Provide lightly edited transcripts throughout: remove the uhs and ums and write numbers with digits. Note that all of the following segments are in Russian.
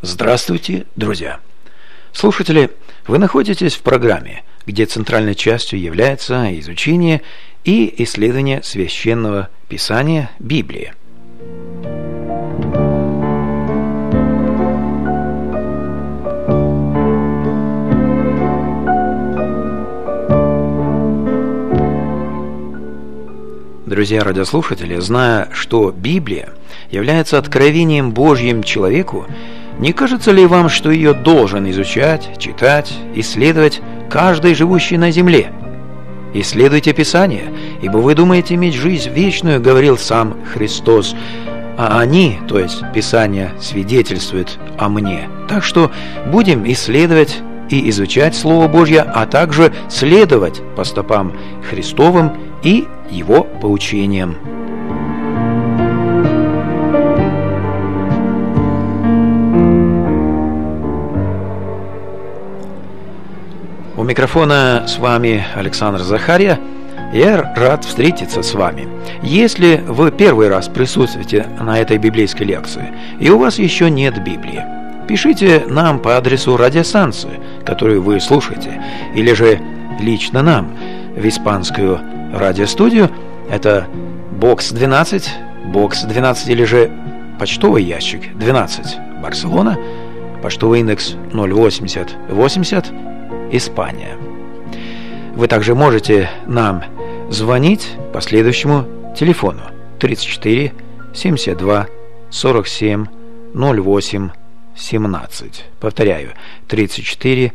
Здравствуйте, друзья! Слушатели, вы находитесь в программе, где центральной частью является изучение и исследование Священного Писания Библии. Друзья радиослушатели, зная, что Библия является откровением Божьим человеку, не кажется ли вам, что ее должен изучать, читать, исследовать каждый живущий на земле? Исследуйте Писание, ибо вы думаете иметь жизнь вечную, говорил сам Христос, а они, то есть Писание, свидетельствуют о мне. Так что будем исследовать и изучать Слово Божье, а также следовать по стопам Христовым и Его поучениям. У микрофона с вами Александр Захарья. Я рад встретиться с вами. Если вы первый раз присутствуете на этой библейской лекции, и у вас еще нет Библии, пишите нам по адресу радиостанции, которую вы слушаете, или же лично нам в испанскую радиостудию. Это бокс 12 или же почтовый ящик 12, Барселона, почтовый индекс 08080, Испания. Вы также можете нам звонить по следующему телефону 34 72 47 08 17. Повторяю, 34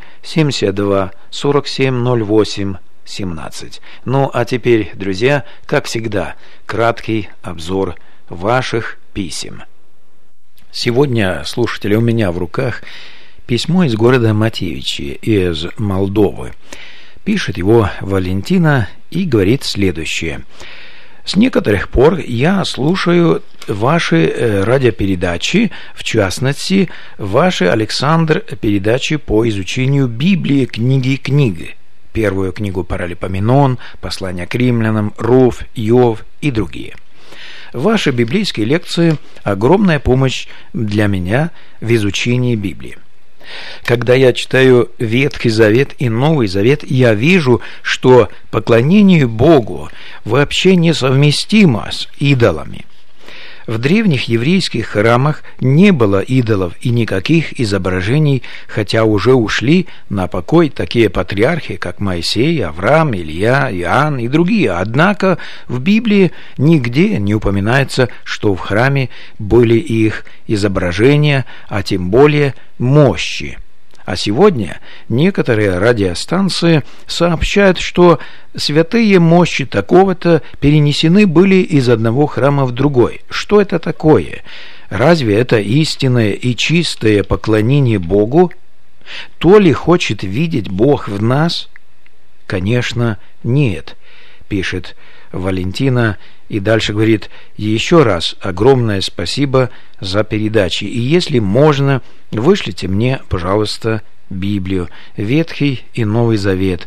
72 47 08 17. Ну а теперь, друзья, как всегда, краткий обзор ваших писем. Сегодня, слушатели, у меня в руках письмо из города Матевичи, из Молдовы. Пишет его Валентина и говорит следующее. С некоторых пор я слушаю ваши радиопередачи, в частности, ваши, Александр, передачи по изучению Библии книги. Первую книгу Паралипоменон, Послание к римлянам, Руфь, Иов и другие. Ваши библейские лекции – огромная помощь для меня в изучении Библии. Когда я читаю Ветхий Завет и Новый Завет, я вижу, что поклонение Богу вообще несовместимо с идолами. В древних еврейских храмах не было идолов и никаких изображений, хотя уже ушли на покой такие патриархи, как Моисей, Авраам, Илья, Иоанн и другие. Однако в Библии нигде не упоминается, что в храме были их изображения, а тем более мощи. А сегодня некоторые радиостанции сообщают, что святые мощи такого-то перенесены были из одного храма в другой. Что это такое? Разве это истинное и чистое поклонение Богу? То ли хочет видеть Бог в нас? Конечно, нет, пишет Валентина. И дальше говорит: еще раз огромное спасибо за передачи. И если можно, вышлите мне, пожалуйста, Библию, Ветхий и Новый Завет,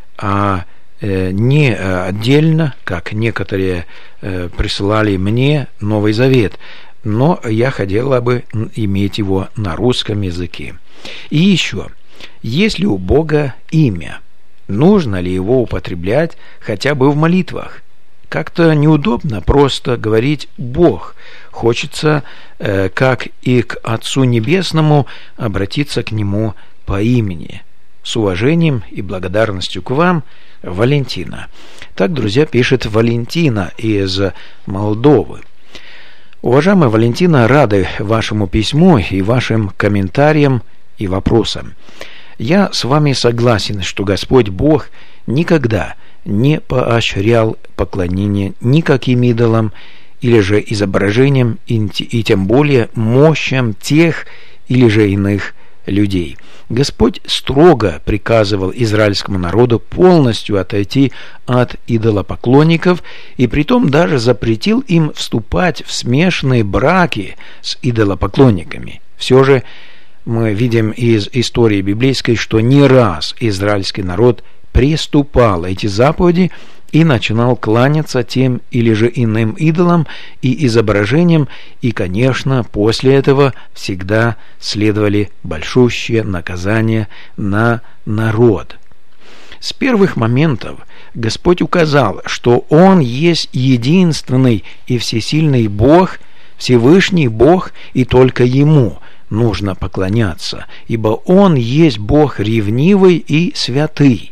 а не отдельно, как некоторые присылали мне Новый Завет. Но я хотела бы иметь его на русском языке. И еще, есть ли у Бога имя? Нужно ли его употреблять хотя бы в молитвах? Как-то неудобно просто говорить «Бог». Хочется, как и к Отцу Небесному, обратиться к Нему по имени. С уважением и благодарностью к вам, Валентина. Так, друзья, пишет Валентина из Молдовы. Уважаемая Валентина, рады вашему письму и вашим комментариям и вопросам. Я с вами согласен, что Господь Бог никогда не поощрял поклонение никаким идолам или же изображениям и тем более мощам тех или же иных людей. Господь строго приказывал израильскому народу полностью отойти от идолопоклонников и притом даже запретил им вступать в смешанные браки с идолопоклонниками. Все же мы видим из истории библейской, что не раз израильский народ приступал эти заповеди и начинал кланяться тем или же иным идолам и изображениям, и, конечно, после этого всегда следовали большущие наказания на народ. С первых моментов Господь указал, что Он есть единственный и всесильный Бог, Всевышний Бог, и только Ему нужно поклоняться, ибо Он есть Бог ревнивый и святый.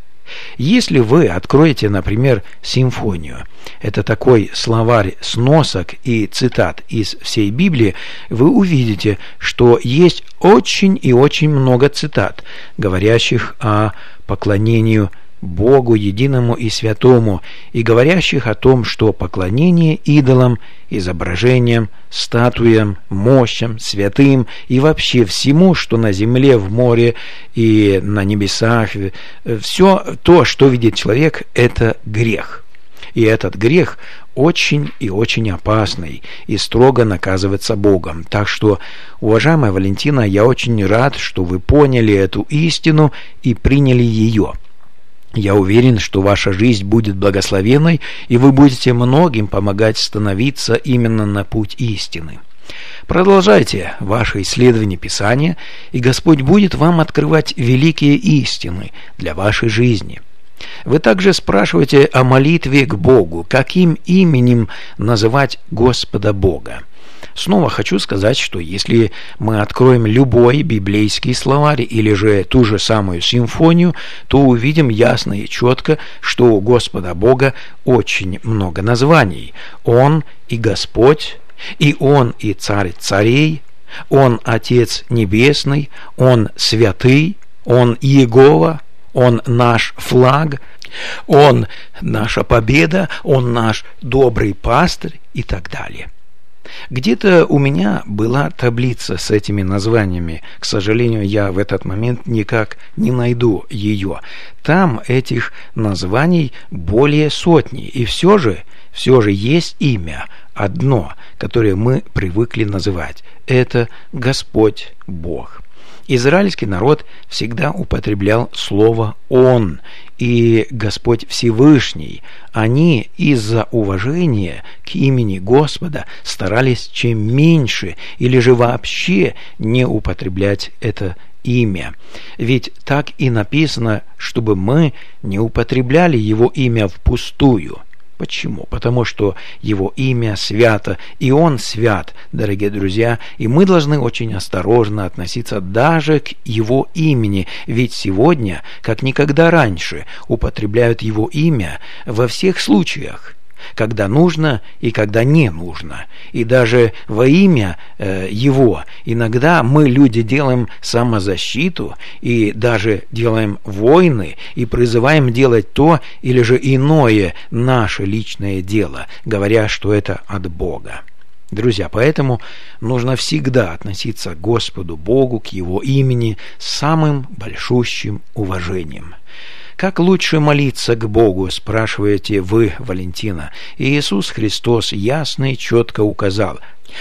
Если вы откроете, например, симфонию, это такой словарь сносок и цитат из всей Библии, вы увидите, что есть очень и очень много цитат, говорящих о поклонению Богу единому и святому, и говорящих о том, что поклонение идолам, изображениям, статуям, мощам, святым и вообще всему, что на земле, в море и на небесах, все то, что видит человек, это грех. И этот грех очень и очень опасный и строго наказывается Богом. Так что, уважаемая Валентина, я очень рад, что вы поняли эту истину и приняли ее. Я уверен, что ваша жизнь будет благословенной, и вы будете многим помогать становиться именно на путь истины. Продолжайте ваше исследование Писания, и Господь будет вам открывать великие истины для вашей жизни. Вы также спрашиваете о молитве к Богу, каким именем называть Господа Бога. Снова хочу сказать, что если мы откроем любой библейский словарь или же ту же самую симфонию, то увидим ясно и четко, что у Господа Бога очень много названий. Он и Господь, и Он и Царь царей, Он Отец Небесный, Он Святый, Он Иегова, Он наш флаг, Он наша победа, Он наш добрый пастырь и так далее. Где-то у меня была таблица с этими названиями. К сожалению, я в этот момент никак не найду ее. Там этих названий более сотни. И все же есть имя одно, которое мы привыкли называть. Это Господь Бог. Израильский народ всегда употреблял слово «Он» и Господь Всевышний. Они из-за уважения к имени Господа старались чем меньше или же вообще не употреблять это имя. Ведь так и написано, чтобы мы не употребляли Его имя впустую. Почему? Потому что Его имя свято, и Он свят, дорогие друзья, и мы должны очень осторожно относиться даже к Его имени, ведь сегодня, как никогда раньше, употребляют Его имя во всех случаях, когда нужно и когда не нужно. И даже во имя Его иногда мы, люди, делаем самозащиту и даже делаем войны и призываем делать то или же иное наше личное дело, говоря, что это от Бога. Друзья, поэтому нужно всегда относиться к Господу Богу, к Его имени с самым большущим уважением. Как лучше молиться к Богу, спрашиваете вы, Валентина? И Иисус Христос ясно и четко указал,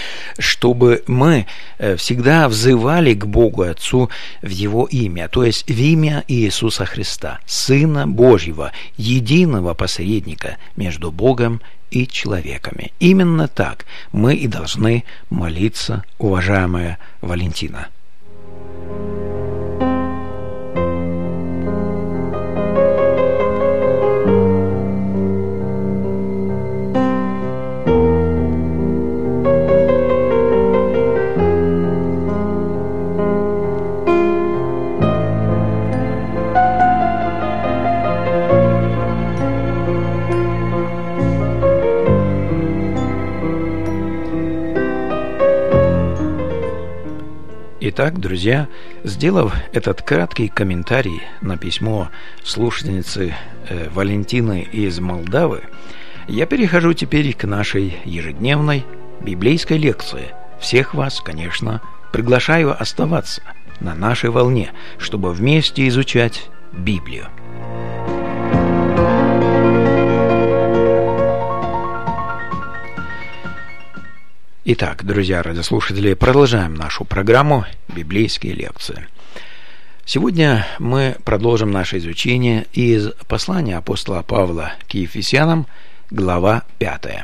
чтобы мы всегда взывали к Богу Отцу в Его имя, то есть в имя Иисуса Христа, Сына Божьего, единого посредника между Богом и человеками. Именно так мы и должны молиться, уважаемая Валентина. Итак, друзья, сделав этот краткий комментарий на письмо слушательницы Валентины из Молдавы, я перехожу теперь к нашей ежедневной библейской лекции. Всех вас, конечно, приглашаю оставаться на нашей волне, чтобы вместе изучать Библию. Итак, друзья радиослушатели, продолжаем нашу программу «Библейские лекции». Сегодня мы продолжим наше изучение из послания апостола Павла к Ефесянам, глава 5.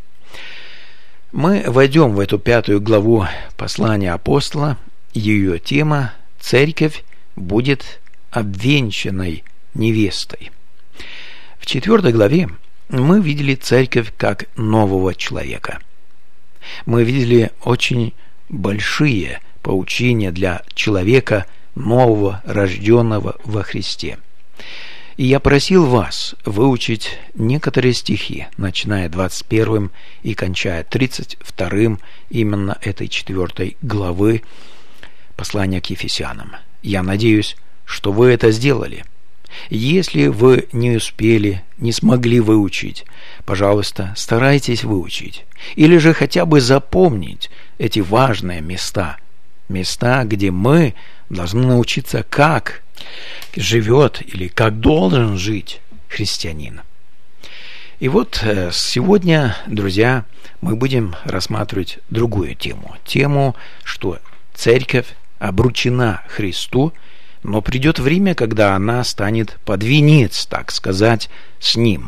Мы войдем в эту 5 главу послания апостола. Ее тема «Церковь будет обвенчанной невестой». В 4 главе мы видели церковь как нового человека. Мы видели очень большие поучения для человека нового, рожденного во Христе. И я просил вас выучить некоторые стихи, начиная 21 и кончая 32 именно этой 4 главы послания к Ефесянам. Я надеюсь, что вы это сделали. Если вы не успели, не смогли выучить, пожалуйста, старайтесь выучить. Или же хотя бы запомнить эти важные места, где мы должны научиться, как живет или как должен жить христианин. И вот сегодня, друзья, мы будем рассматривать другую тему, что церковь обручена Христу, но придет время, когда она станет под венец, так сказать, с Ним.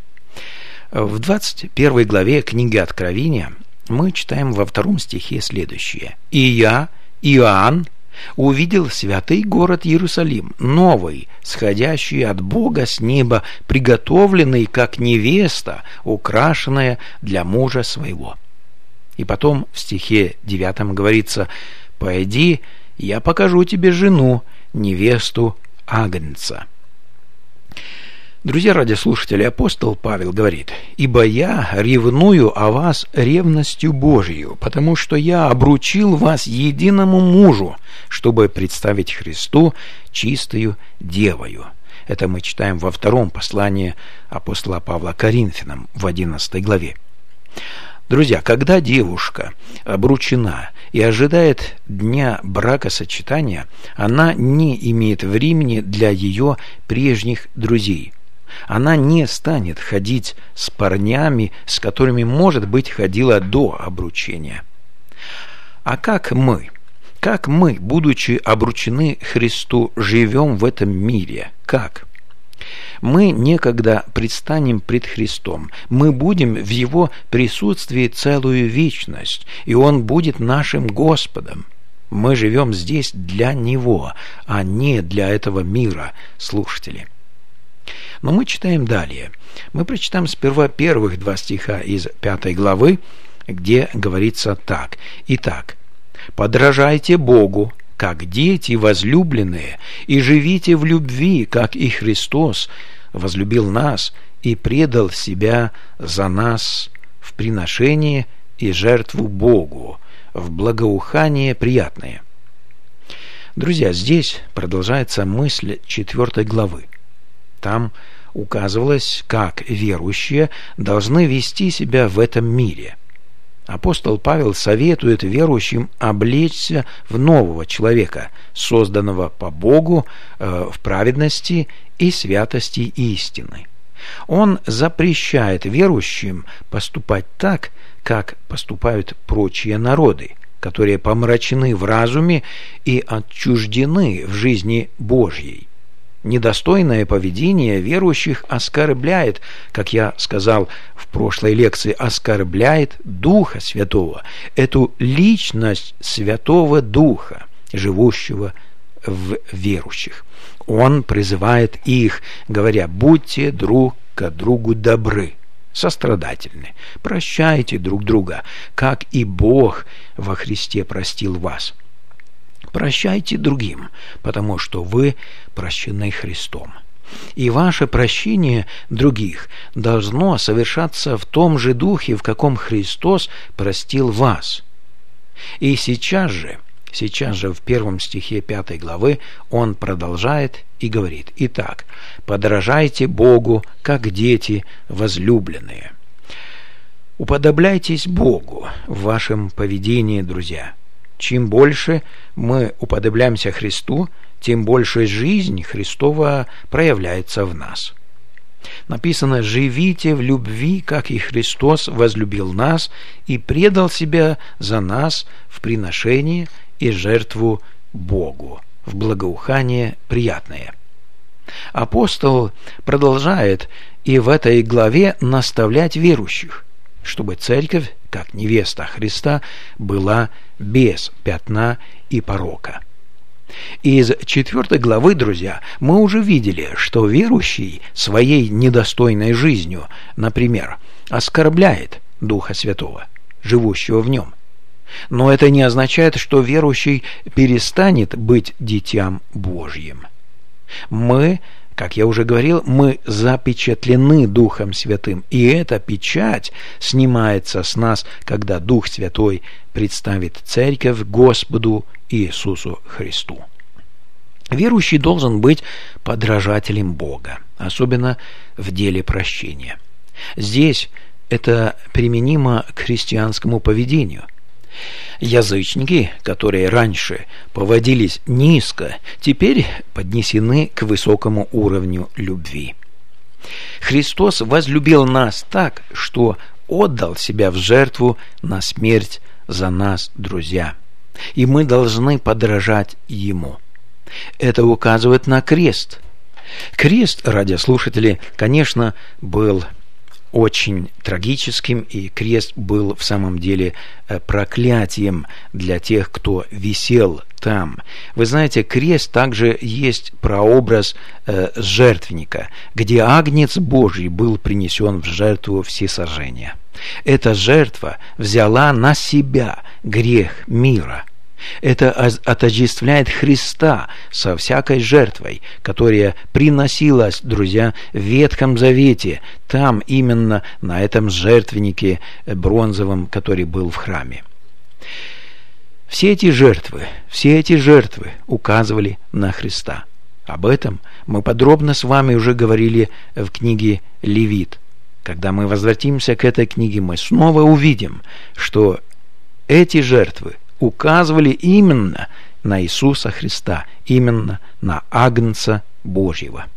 В 21 главе книги Откровения мы читаем во 2 стихе следующее. «И я, Иоанн, увидел святый город Иерусалим, новый, сходящий от Бога с неба, приготовленный, как невеста, украшенная для мужа своего». И потом в стихе 9 говорится: «Пойди, я покажу тебе жену, невесту Агнца». Друзья радиослушатели, апостол Павел говорит: «Ибо я ревную о вас ревностью Божию, потому что я обручил вас единому мужу, чтобы представить Христу чистою девою». Это мы читаем во 2 послании апостола Павла к Коринфянам в 11 главе. Друзья, когда девушка обручена и ожидает дня бракосочетания, она не имеет времени для ее прежних друзей. Она не станет ходить с парнями, с которыми, может быть, ходила до обручения. А как мы, будучи обручены Христу, живем в этом мире? Как? Мы некогда предстанем пред Христом, мы будем в Его присутствии целую вечность, и Он будет нашим Господом. Мы живем здесь для Него, а не для этого мира, слушатели. Но мы читаем далее. Мы прочитаем сперва первых 2 стиха из 5 главы, где говорится так: «Итак, подражайте Богу, как дети возлюбленные, и живите в любви, как и Христос возлюбил нас и предал себя за нас в приношение и жертву Богу, в благоухание приятное». Друзья, здесь продолжается мысль 4 главы. Там указывалось, как верующие должны вести себя в этом мире. Апостол Павел советует верующим облечься в нового человека, созданного по Богу в праведности и святости истины. Он запрещает верующим поступать так, как поступают прочие народы, которые помрачены в разуме и отчуждены в жизни Божьей. Недостойное поведение верующих оскорбляет, как я сказал в прошлой лекции, оскорбляет Духа Святого, эту личность Святого Духа, живущего в верующих. Он призывает их, говоря: «Будьте друг к другу добры, сострадательны, прощайте друг друга, как и Бог во Христе простил вас». Прощайте другим, потому что вы прощены Христом. И ваше прощение других должно совершаться в том же духе, в каком Христос простил вас. И сейчас же в 1 стихе 5 главы он продолжает и говорит: «Итак, подражайте Богу, как дети возлюбленные». Уподобляйтесь Богу в вашем поведении, друзья. Чем больше мы уподобляемся Христу, тем больше жизнь Христова проявляется в нас. Написано: «Живите в любви, как и Христос возлюбил нас и предал себя за нас в приношение и жертву Богу, в благоухание приятное. Апостол продолжает и в этой главе наставлять верующих, чтобы церковь, как невеста Христа, была без пятна и порока. Из 4 главы, друзья, мы уже видели, что верующий своей недостойной жизнью, например, оскорбляет Духа Святого, живущего в нем. Но это не означает, что верующий перестанет быть дитям Божьим. Мы, как я уже говорил, мы запечатлены Духом Святым, и эта печать снимается с нас, когда Дух Святой представит церковь Господу Иисусу Христу. Верующий должен быть подражателем Бога, особенно в деле прощения. Здесь это применимо к христианскому поведению. Язычники, которые раньше поводились низко, теперь поднесены к высокому уровню любви. Христос возлюбил нас так, что отдал себя в жертву на смерть за нас, друзья. И мы должны подражать Ему. Это указывает на крест. Крест, радиослушатели, конечно, был очень трагическим, и крест был в самом деле проклятием для тех, кто висел там. Вы знаете, крест также есть прообраз жертвенника, где агнец Божий был принесен в жертву всесожжения. Эта жертва взяла на себя грех мира. Это отождествляет Христа со всякой жертвой, которая приносилась, друзья, в Ветхом Завете, там именно на этом жертвеннике бронзовом, который был в храме. Все эти жертвы указывали на Христа. Об этом мы подробно с вами уже говорили в книге Левит. Когда мы возвратимся к этой книге, мы снова увидим, что эти жертвы указывали именно на Иисуса Христа, именно на Агнца Божьего.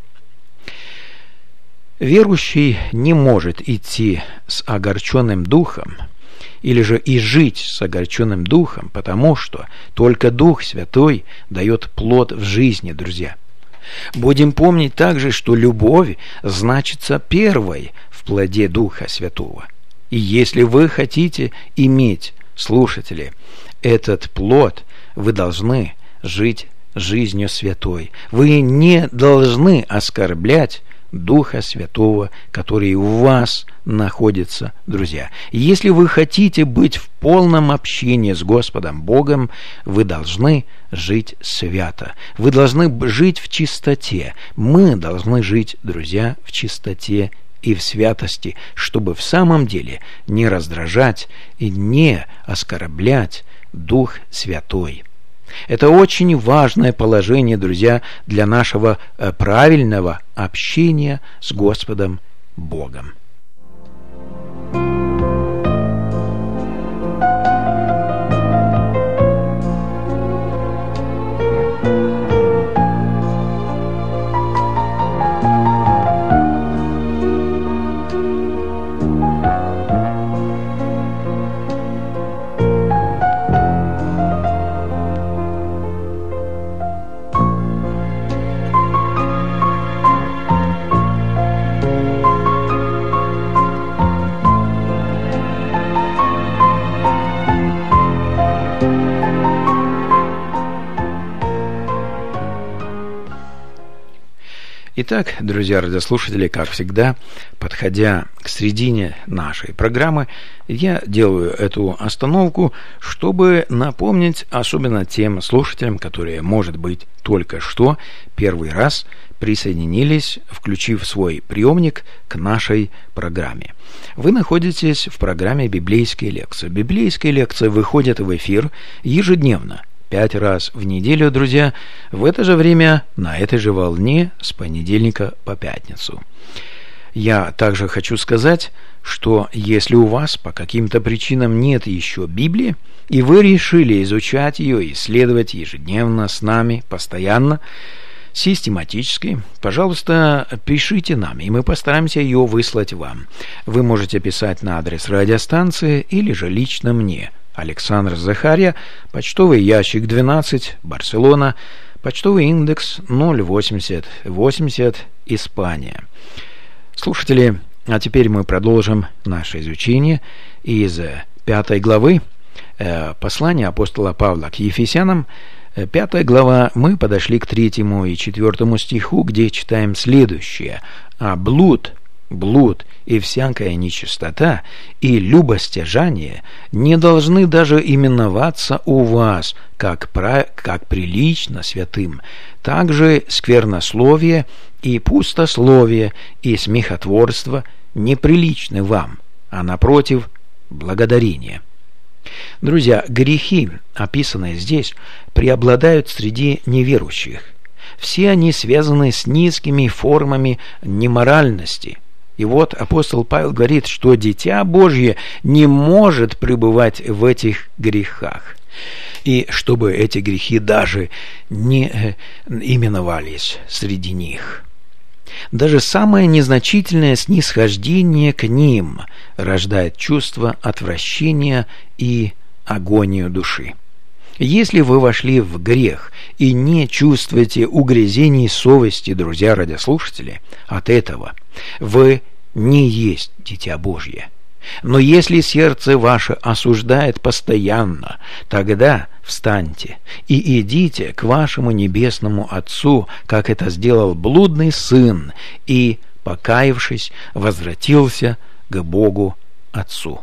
Верующий не может идти с огорченным духом или же и жить с огорченным духом, потому что только Дух Святой дает плод в жизни, друзья. Будем помнить также, что любовь значится первой в плоде Духа Святого. И если вы хотите иметь, слушатели, этот плод, вы должны жить жизнью святой. Вы не должны оскорблять Духа Святого, который у вас находится, друзья. Если вы хотите быть в полном общении с Господом Богом, вы должны жить свято. Вы должны жить в чистоте. Мы должны жить, друзья, в чистоте и в святости, чтобы в самом деле не раздражать и не оскорблять Дух Святой. Это очень важное положение, друзья, для нашего правильного общения с Господом Богом. Итак, друзья радиослушатели, как всегда, подходя к середине нашей программы, я делаю эту остановку, чтобы напомнить, особенно тем слушателям, которые, может быть, только что первый раз присоединились, включив свой приемник к нашей программе. Вы находитесь в программе «Библейские лекции». Библейские лекции выходят в эфир ежедневно, 5 раз в неделю, друзья, в это же время, на этой же волне, с понедельника по пятницу. Я также хочу сказать, что если у вас по каким-то причинам нет еще Библии, и вы решили изучать ее, исследовать ежедневно с нами, постоянно, систематически, пожалуйста, пишите нам, и мы постараемся ее выслать вам. Вы можете писать на адрес радиостанции или же лично мне. Александр Захария, почтовый ящик 12, Барселона, Почтовый индекс 08080, Испания. Слушатели, а теперь мы продолжим наше изучение из 5 главы послания апостола Павла к Ефесянам. 5 глава, мы подошли к 3 и 4 стиху, где читаем следующее. «А блуд и всякая нечистота и любостяжание не должны даже именоваться у вас, как прилично святым. Также сквернословие и пустословие и смехотворство неприличны вам, а напротив, благодарение». Друзья, грехи, описанные здесь, преобладают среди неверующих. Все они связаны с низкими формами неморальности. И вот апостол Павел говорит, что Дитя Божье не может пребывать в этих грехах. И чтобы эти грехи даже не именовались среди них. Даже самое незначительное снисхождение к ним рождает чувство отвращения и агонию души. Если вы вошли в грех и не чувствуете угрызений совести, друзья радиослушатели, от этого вы не есть Дитя Божье. Но если сердце ваше осуждает постоянно, тогда встаньте и идите к вашему небесному Отцу, как это сделал блудный сын, и, покаявшись, возвратился к Богу Отцу.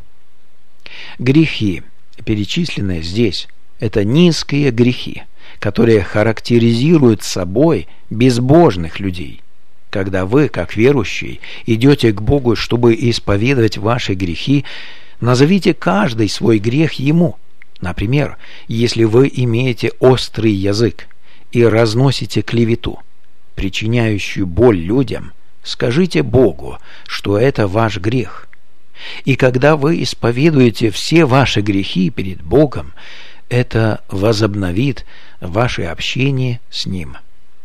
Грехи, перечисленные здесь, это низкие грехи, которые характеризуют собой безбожных людей. Когда вы, как верующий, идете к Богу, чтобы исповедовать ваши грехи, назовите каждый свой грех Ему. Например, если вы имеете острый язык и разносите клевету, причиняющую боль людям, скажите Богу, что это ваш грех. И когда вы исповедуете все ваши грехи перед Богом, это возобновит ваше общение с Ним.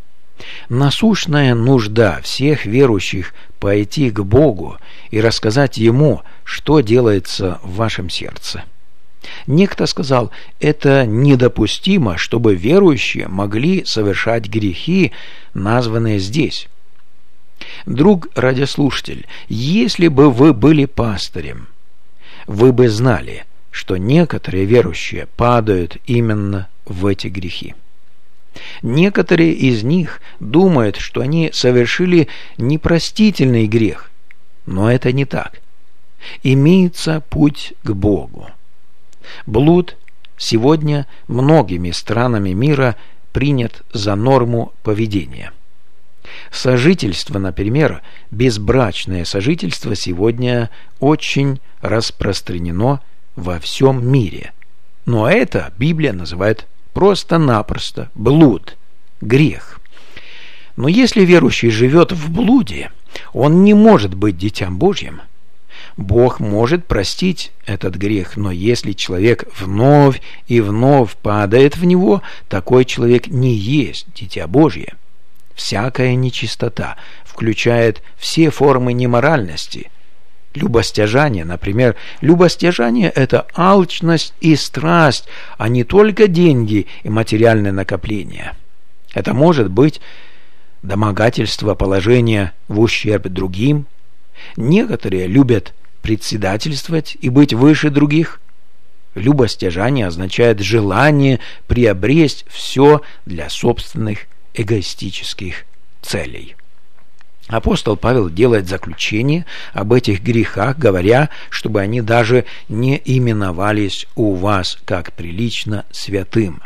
Насущная нужда всех верующих пойти к Богу и рассказать Ему, что делается в вашем сердце. Некто сказал, это недопустимо, чтобы верующие могли совершать грехи, названные здесь. Друг радиослушатель, если бы вы были пастырем, вы бы знали, что некоторые верующие падают именно в эти грехи. Некоторые из них думают, что они совершили непростительный грех, но это не так. Имеется путь к Богу. Блуд сегодня многими странами мира принят за норму поведения. Сожительство, например, безбрачное сожительство сегодня очень распространено во всем мире. Но это Библия называет просто-напросто блуд, грех. Но если верующий живет в блуде, он не может быть Дитям Божьим. Бог может простить этот грех, но если человек вновь и вновь падает в него, такой человек не есть Дитя Божье. Всякая нечистота включает все формы неморальности. Любостяжание, например, любостяжание – это алчность и страсть, а не только деньги и материальное накопление. Это может быть домогательство положения в ущерб другим. Некоторые любят председательствовать и быть выше других. Любостяжание означает желание приобрести все для собственных эгоистических целей. Апостол Павел делает заключение об этих грехах, говоря, чтобы они даже не именовались у вас как прилично святым.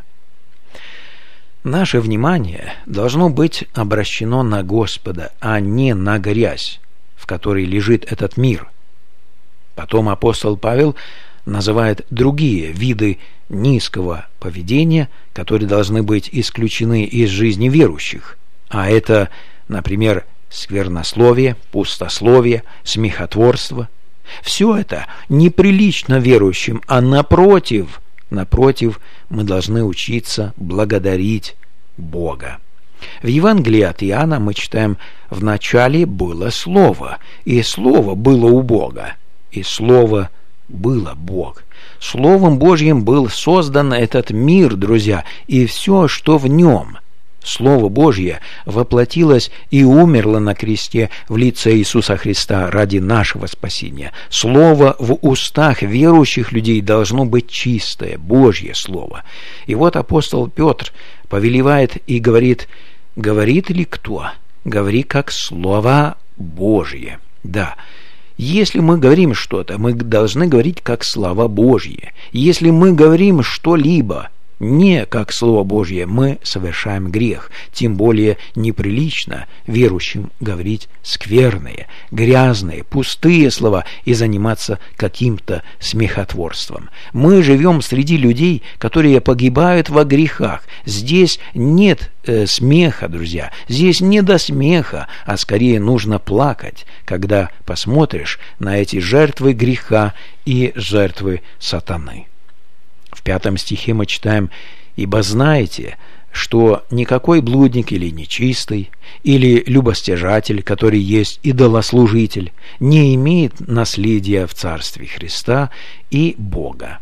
Наше внимание должно быть обращено на Господа, а не на грязь, в которой лежит этот мир. Потом апостол Павел называет другие виды низкого поведения, которые должны быть исключены из жизни верующих. А это, например, сквернословие, пустословие, смехотворство. Все это неприлично верующим, а напротив, мы должны учиться благодарить Бога. В Евангелии от Иоанна мы читаем: «В начале было Слово, и Слово было у Бога, и Слово было Бог». Словом Божьим был создан этот мир, друзья, и все, что в нем. Слово Божье воплотилось и умерло на кресте в лице Иисуса Христа ради нашего спасения. Слово в устах верующих людей должно быть чистое, Божье Слово. И вот апостол Петр повелевает и говорит: «Говорит ли кто? Говори как Слово Божье». Да, если мы говорим что-то, мы должны говорить как слова Божьи. Если мы говорим что-либо не как Слово Божье, мы совершаем грех. Тем более неприлично верующим говорить скверные, грязные, пустые слова и заниматься каким-то смехотворством. Мы живем среди людей, которые погибают во грехах. Здесь нет смеха, друзья. Здесь не до смеха, а скорее нужно плакать, когда посмотришь на эти жертвы греха и жертвы сатаны. В 5 стихе мы читаем: «Ибо знаете, что никакой блудник или нечистый, или любостяжатель, который есть идолослужитель, не имеет наследия в Царстве Христа и Бога».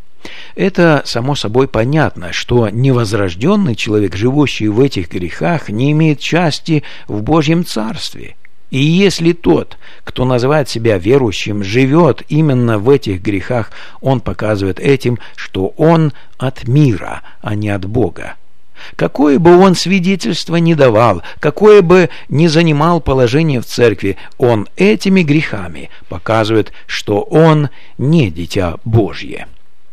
Это само собой понятно, что невозрожденный человек, живущий в этих грехах, не имеет части в Божьем Царстве. И если тот, кто называет себя верующим, живет именно в этих грехах, он показывает этим, что он от мира, а не от Бога. Какое бы он свидетельство ни давал, какое бы ни занимал положение в церкви, он этими грехами показывает, что он не дитя Божье.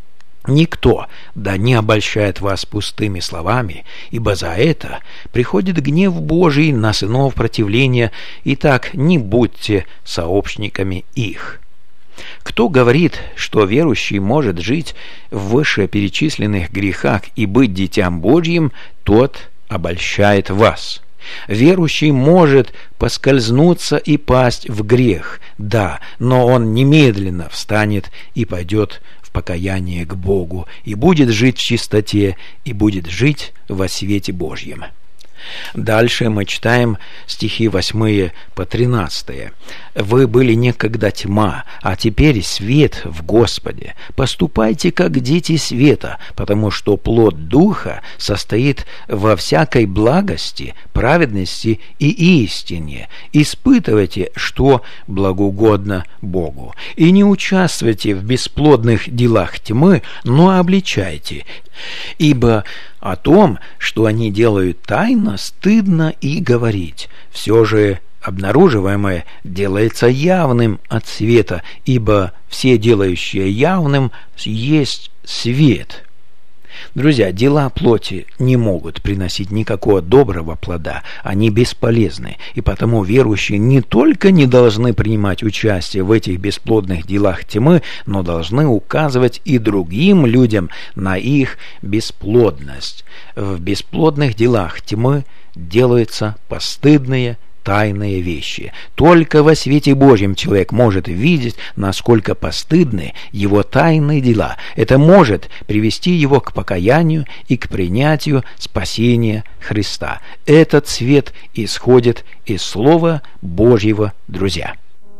Никто да не обольщает вас пустыми словами, ибо за это приходит гнев Божий на сынов противления, итак, не будьте сообщниками их. Кто говорит, что верующий может жить в вышеперечисленных грехах и быть дитям Божьим, тот обольщает вас. Верующий может поскользнуться и пасть в грех, да, но он немедленно встанет и пойдет в покаяние к Богу, и будет жить в чистоте, и будет жить во свете Божьем. Дальше мы читаем стихи 8 по 13. «Вы были некогда тьма, а теперь свет в Господе. Поступайте, как дети света, потому что плод Духа состоит во всякой благости, праведности и истине. Испытывайте, что благоугодно Богу. И не участвуйте в бесплодных делах тьмы, но обличайте. Ибо о том, что они делают тайно, стыдно и говорить. Все же обнаруживаемое делается явным от света, ибо все делающие явным есть свет». Друзья, дела плоти не могут приносить никакого доброго плода, они бесполезны, и потому верующие не только не должны принимать участие в этих бесплодных делах тьмы, но должны указывать и другим людям на их бесплодность. В бесплодных делах тьмы делаются постыдные тайные вещи. Только во свете Божьем человек может видеть, насколько постыдны его тайные дела. Это может привести его к покаянию и к принятию спасения Христа. Этот свет исходит из Слова Божьего, друзья.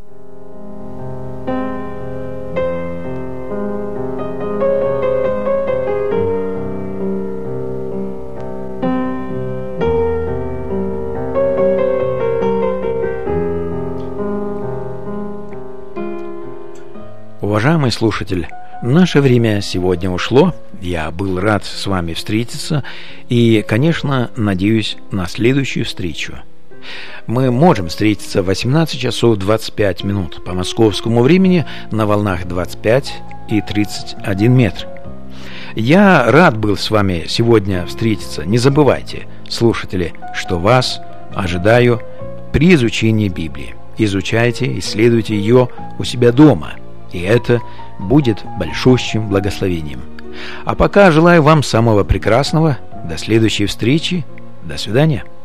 Уважаемый слушатель, наше время сегодня ушло. Я был рад с вами встретиться и, конечно, надеюсь на следующую встречу. Мы можем встретиться в 18 часов 25 минут по московскому времени на волнах 25 и 31 метр. Я рад был с вами сегодня встретиться. Не забывайте, слушатели, что вас ожидаю при изучении Библии. Изучайте, исследуйте ее у себя дома. И это будет большущим благословением. А пока желаю вам самого прекрасного. До следующей встречи. До свидания.